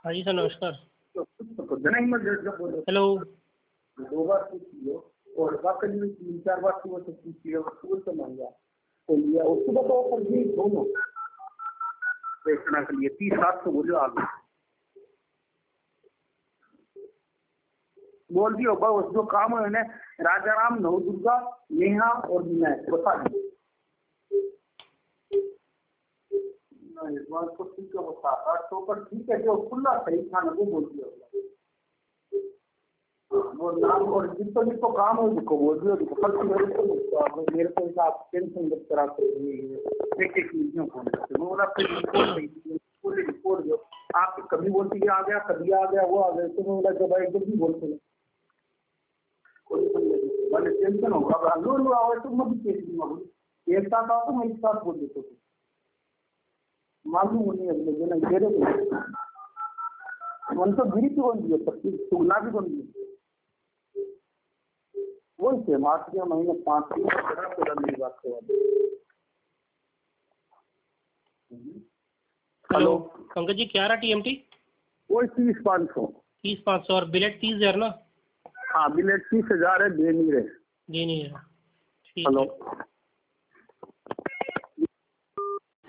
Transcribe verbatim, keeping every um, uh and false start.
हाँ जी सर, नमस्कार। तो कुछ तो देना ही मत जब बोलो। हेलो। दो बार पूछ लियो और बाकी भी तीन चार बार सुबह से पूछ लियो, स्कूल से मान गया तो लिया और सुबह तो ऑफर दी दोनों बेचना के लिए तीस सात सौ बोलो आलू बोल दियो बस जो काम है ना राजा राम नव दुर्गा नेहा और मैं बता दी इस बार तो ठीक है बता आठ सौ पर ठीक है जो खुला सही था ना वो बोल दिया वो नाम और जिसको जिसको काम हो उसको बोल दियो कल मेरे को मेरे को आप टेंशन मत करा एक एक चीजों को वो वाला पूरी रिपोर्ट दो आप कभी बोलते ये आ गया कभी आ गया वो आ गया तो बोला जब आए जब भी बोलते हैं वाले टेंशन होगा लो लो आओ तो मत केस एक साथ आओ तो मैं एक साथ बोल देता हूँ मालूम नहीं है मुझे ना घेरे मन तो गिरी क्यों बन दिए सबकी सुगना भी बन गई वही से मार्च के महीने पाँच मेरी बात हेलो पंकज जी, क्या रहा टीएमटी? वही तीस पाँच सौ तीस पाँच सौ और बिलेट तीस हजार ना? हाँ बिलेट तीस हजार है दे नहीं रहे। जी नहीं है। ठीक हेलो है।